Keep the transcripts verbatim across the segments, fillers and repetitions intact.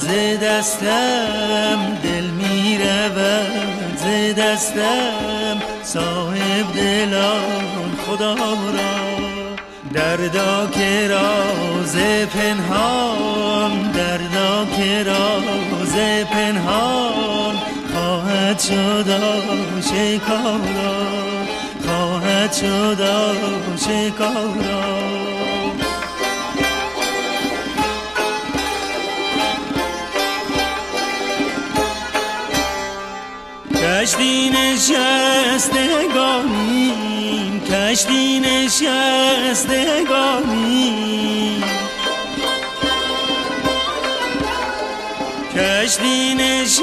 ز دستم دل می رود ز دستم صاحب دلان خدا را دردا که راز پنهان دردا که راز پنهان خواهد شد آشکارا خواهد شد آشکارا کشتی نشستگانیم کشتی نشستگانیم کشتی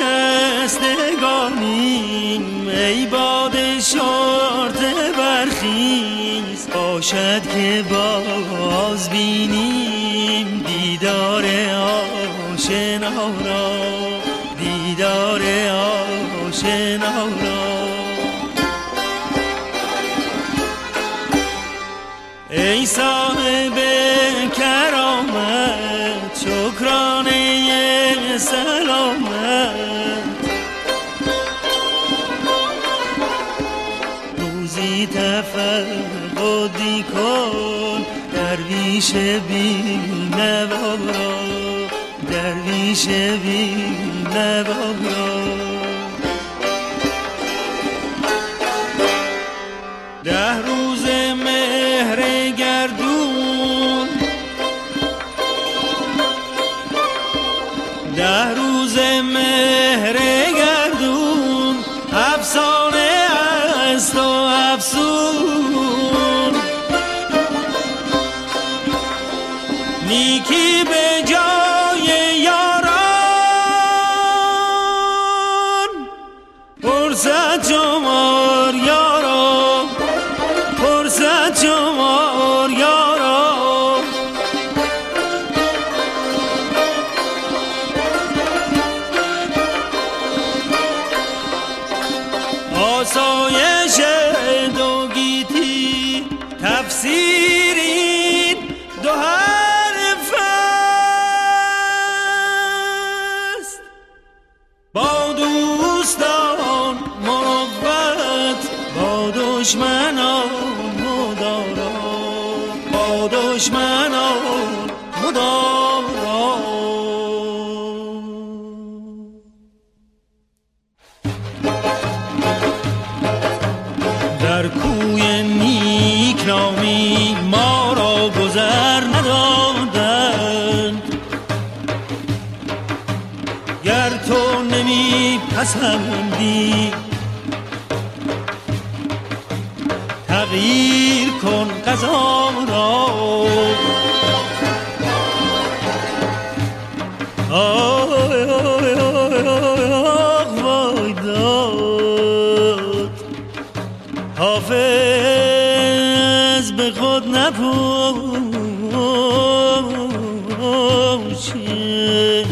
نشستگانیم ای باد شرطه برخیز باشد که باز بینیم دیدار آشنا را دیدار آشنا را ای صاحب کرامت شکرانه سلامت روزی تفقدی کن درویش بی نوا را درویش بی نوا را ده روز مهر گردون ده روز مهر گردون افسانه است و افسون نیکی به جای یاران فرصت شمار یاران فرصت شمار یاران آسایش دو گیتی تفسیرین دو حرف است با دوستان مروت با دشمنان مدارا با دشمنان مدارا در کوی نیک نامی ما را گذر ندادند گر تو نمی پسندی تغییر کن قضا را آی آی آی آی وای داد حافظ به خود نپوشه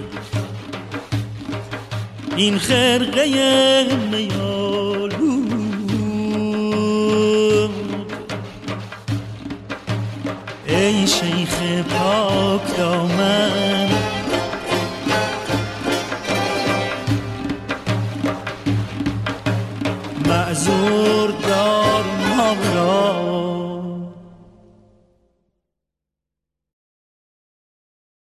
این خرقه میالود ای شیخ پاک دامن معذور دار ما را